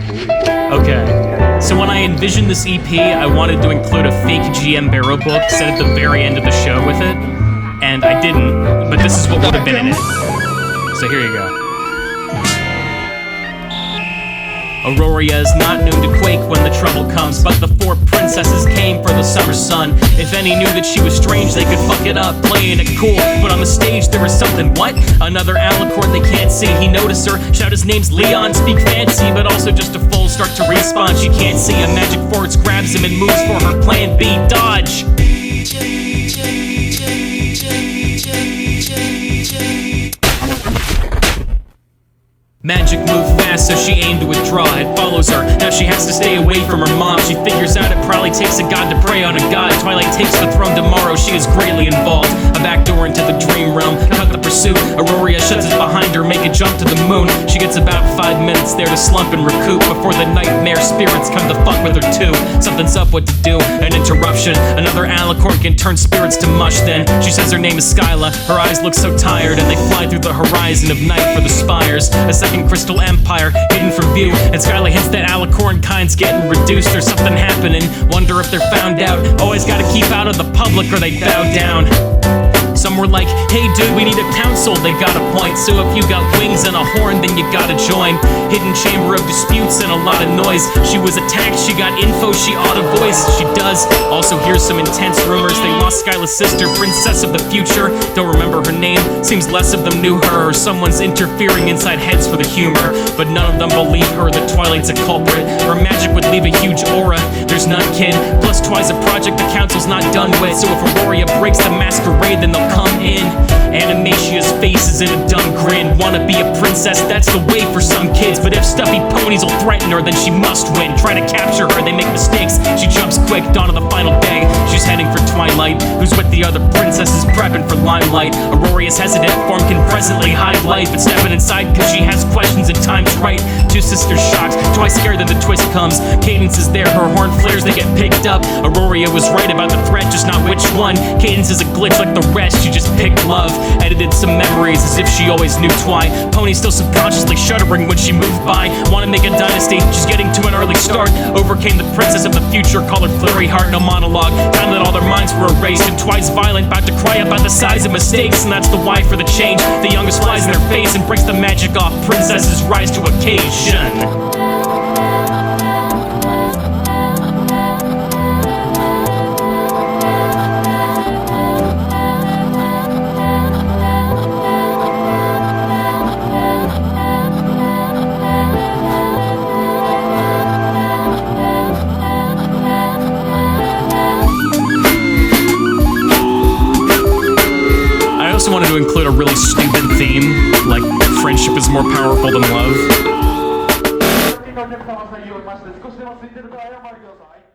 Okay. So when I envisioned this EP, I wanted to include a fake GM Barrow book set at the very end of the show with it, and I didn't, but this is what would have been in it. So here you go. Auroria is not known to quake when the trouble comes, but the four princesses came for the summer sun. If any knew that she was strange, they could fuck it up, playing it cool. But on the stage there was something, what? Another alicorn they can't see. He noticed her, shout his name's Leon, speak fancy, but also just a full start to respawn. She can't see, a magic force grabs him and moves for her plan B, dodge. Magic moved fast, so she aimed to withdraw. It follows her, now she has to stay away from her mom. She figures out it probably takes a god to prey on a god. Twilight takes the throne tomorrow, she is greatly involved. A backdoor into the dream realm, cut the pursuit. Auroria shuts it behind her, make a jump to the moon. She gets about 5 minutes there to slump and recoup before the nightmare spirits come to fuck with her too. Something's up, what to do, an interruption. Another alicorn can turn spirits to mush then. She says her name is Skyla, her eyes look so tired, and they fly through the horizon of night for the spires. A second crystal empire hidden from view, and Skyla hints that alicorn kind's getting reduced. There's something happening, wonder if they're found out. Always gotta keep out of the public or they bow down. Some were like, hey dude, we need a council, they got a point. So if you got wings and a horn, then you gotta join. Hidden chamber of disputes and a lot of noise. She was attacked, she got info, she ought a voice. She does. Also here's some intense rumors. They lost Skyla's sister, princess of the future. Don't remember her name, seems less of them knew her. Or someone's interfering inside heads for the humor. But none of them believe her, that Twilight's a culprit. Her magic would leave a huge aura, there's none kid. Plus Twi's a project the council's not done with. So if Auroria breaks the masquerade, then they'll come in. Animatia's face is in a dumb grin. Wanna be a princess, that's the way for some kids. But if stuffy ponies will threaten her, then she must win. Try to capture her, they make mistakes. She jumps quick, dawn of the final day. She's heading for Twilight, who's with the other princesses prepping for limelight. Auroria's hesitant form can presently hide light, but stepping inside cause she has questions and time's right. Two sisters shocked, twice scared that the twist comes. Cadence is there, her horn flares, they get picked up. Auroria was right about the threat, just not which one. Cadence is a glitch like the rest, she just picked love. Edited some memories as if she always knew Twi. Pony still subconsciously shuddering when she moved by. Wanna make a dynasty, she's getting to an early start. Overcame the princess of the future, call her Flurry Heart, no monologue. Time that all their minds were erased, and Twi's violent, about to cry about the size of mistakes. And that's the why for the change. The youngest flies in their face and breaks the magic off. Princesses rise to occasion. I also wanted to include a really stupid theme, like friendship is more powerful than love.